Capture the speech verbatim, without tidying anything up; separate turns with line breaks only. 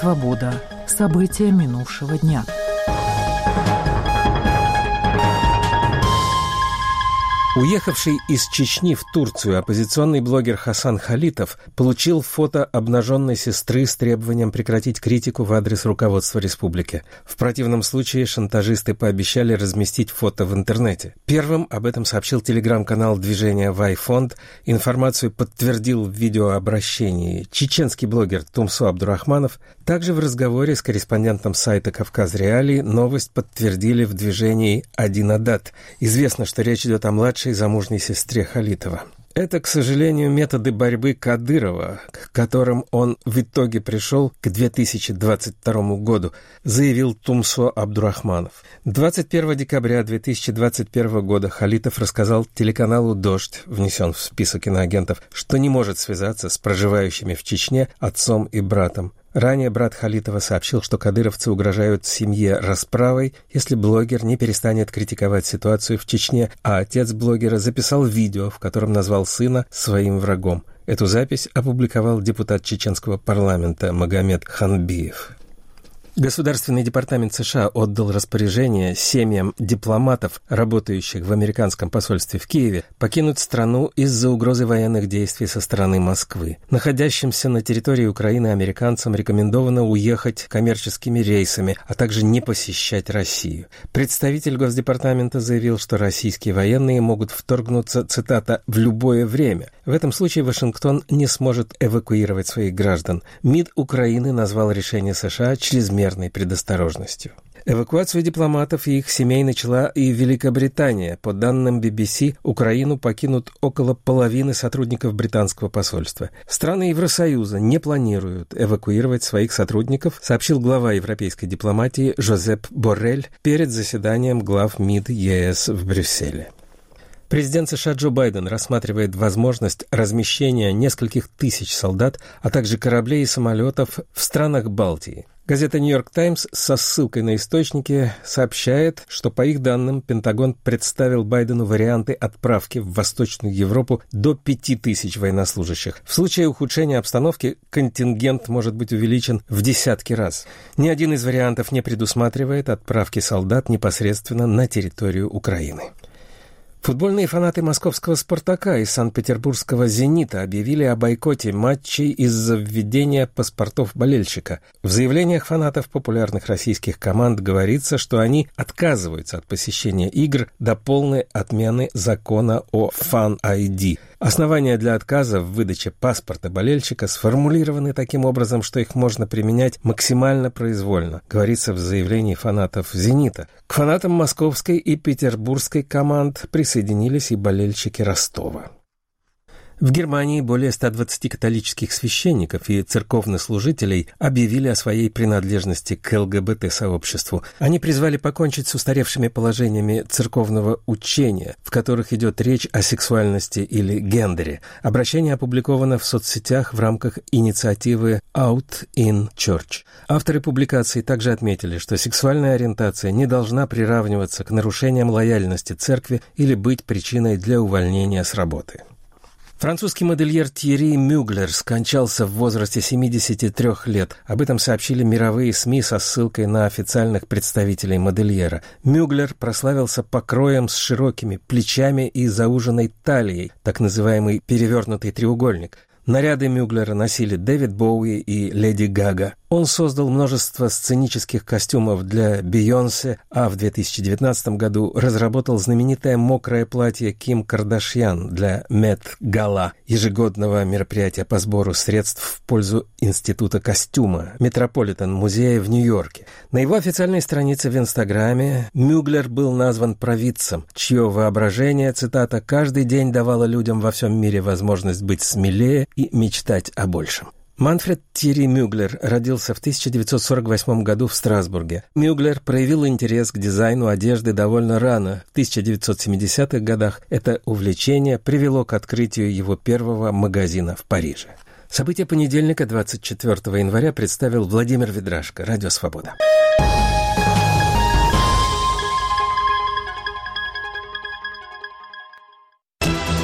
Свобода. События минувшего дня.
Уехавший из Чечни в Турцию оппозиционный блогер Хасан Халитов получил фото обнаженной сестры с требованием прекратить критику в адрес руководства республики. В противном случае шантажисты пообещали разместить фото в интернете. Первым об этом сообщил телеграм-канал движения Вайфонд. Информацию подтвердил в видеообращении чеченский блогер Тумсо Абдурахманов. Также в разговоре с корреспондентом сайта «Кавказ Реалии» новость подтвердили в движении Один Адат. Известно, что речь идет о младшей замужней сестре Халитова. Это, к сожалению, методы борьбы Кадырова, к которым он в итоге пришел к две тысячи двадцать второму году, заявил Тумсо Абдурахманов. двадцать первого декабря две тысячи двадцать первого года Халитов рассказал телеканалу «Дождь», внесен в список иноагентов, что не может связаться с проживающими в Чечне отцом и братом. Ранее брат Халитова сообщил, что кадыровцы угрожают семье расправой, если блогер не перестанет критиковать ситуацию в Чечне, а отец блогера записал видео, в котором назвал сына своим врагом. Эту запись опубликовал депутат чеченского парламента Магомед Ханбиев. Государственный департамент США отдал распоряжение семьям дипломатов, работающих в американском посольстве в Киеве, покинуть страну из-за угрозы военных действий со стороны Москвы. Находящимся на территории Украины американцам рекомендовано уехать коммерческими рейсами, а также не посещать Россию. Представитель Госдепартамента заявил, что российские военные могут вторгнуться, цитата, «в любое время». В этом случае Вашингтон не сможет эвакуировать своих граждан. МИД Украины назвал решение США чрезмерным предосторожностью. Эвакуацию дипломатов и их семей начала и Великобритания. По данным би би си, Украину покинут около половины сотрудников британского посольства. Страны Евросоюза не планируют эвакуировать своих сотрудников, сообщил глава европейской дипломатии Жозеп Боррель перед заседанием глав МИД ЕС в Брюсселе. Президент США Джо Байден рассматривает возможность размещения нескольких тысяч солдат, а также кораблей и самолетов в странах Балтии. Газета «Нью-Йорк Таймс» со ссылкой на источники сообщает, что, по их данным, Пентагон представил Байдену варианты отправки в Восточную Европу до пяти тысяч военнослужащих. В случае ухудшения обстановки контингент может быть увеличен в десятки раз. Ни один из вариантов не предусматривает отправки солдат непосредственно на территорию Украины. Футбольные фанаты московского «Спартака» и санкт-петербургского «Зенита» объявили о бойкоте матчей из-за введения паспортов болельщика. В заявлениях фанатов популярных российских команд говорится, что они отказываются от посещения игр до полной отмены закона о Fan ай ди. Основания для отказа в выдаче паспорта болельщика сформулированы таким образом, что их можно применять максимально произвольно, говорится в заявлении фанатов «Зенита». К фанатам московской и петербургской команд присоединились и болельщики Ростова. В Германии более ста двадцати католических священников и церковнослужителей объявили о своей принадлежности к эл гэ бэ тэ-сообществу. Они призвали покончить с устаревшими положениями церковного учения, в которых идет речь о сексуальности или гендере. Обращение опубликовано в соцсетях в рамках инициативы Out in Church. Авторы публикации также отметили, что сексуальная ориентация не должна приравниваться к нарушениям лояльности церкви или быть причиной для увольнения с работы. Французский модельер Тьерри Мюглер скончался в возрасте семидесяти трёх лет. Об этом сообщили мировые СМИ со ссылкой на официальных представителей модельера. Мюглер прославился покроем с широкими плечами и зауженной талией, так называемый перевернутый треугольник. Наряды Мюглера носили Дэвид Боуи и Леди Гага. Он создал множество сценических костюмов для Бейонсе, а в две тысячи девятнадцатом году разработал знаменитое мокрое платье Ким Кардашьян для Met Gala, ежегодного мероприятия по сбору средств в пользу Института костюма Метрополитен-музея в Нью-Йорке. На его официальной странице в Инстаграме Мюглер был назван провидцем, чье воображение, цитата, «каждый день давало людям во всем мире возможность быть смелее и мечтать о большем». Манфред Тьерри Мюглер родился в тысяча девятьсот сорок восьмом году в Страсбурге. Мюглер проявил интерес к дизайну одежды довольно рано. В тысяча девятьсот семидесятых годах это увлечение привело к открытию его первого магазина в Париже. События понедельника, двадцать четвёртого января, представил Владимир Ведрашко, Радио Свобода.